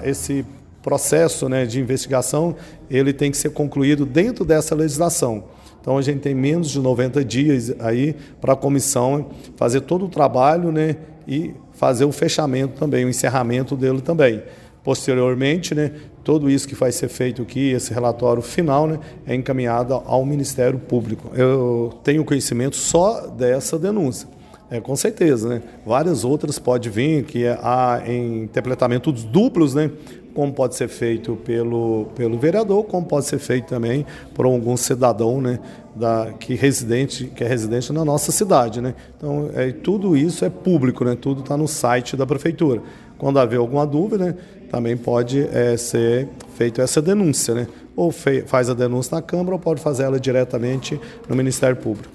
esse processo, né, de investigação, ele tem que ser concluído dentro dessa legislação. Então a gente tem menos de 90 dias aí para a comissão fazer todo o trabalho, né, e fazer o fechamento também, o encerramento dele também. Posteriormente, né, tudo isso que vai ser feito aqui, esse relatório final, né, é encaminhado ao Ministério Público. Eu tenho conhecimento só dessa denúncia. Com certeza, né? Várias outras podem vir, que há em interpretamentos duplos, né? Como pode ser feito pelo vereador, como pode ser feito também por algum cidadão, né? Que é residente na nossa cidade, né? Então, tudo isso é público, né? Tudo está no site da Prefeitura. Quando haver alguma dúvida, né, também pode ser feita essa denúncia, né? Ou faz a denúncia na Câmara ou pode fazer ela diretamente no Ministério Público.